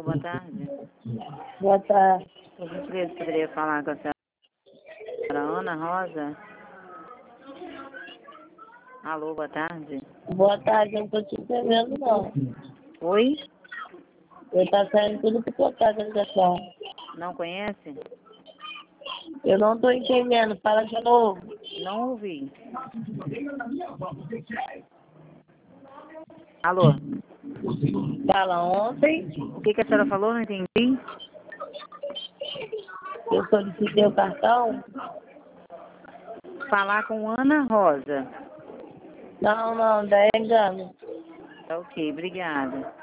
boa tarde. Boa tarde. Por gentileza, poderia falar com a senhora Ana Rosa? Alô, boa tarde. Boa tarde, eu não tô te entendendo, não. Oi? Eu tá saindo tudo picotado da ligação. Não conhece? Eu não tô entendendo, fala de novo. Não ouvi. Alô? Fala ontem, O que a senhora falou? Não entendi. eu solicitei o cartão. Falar com Ana Rosa. Não, dá engano. Tá ok, obrigada.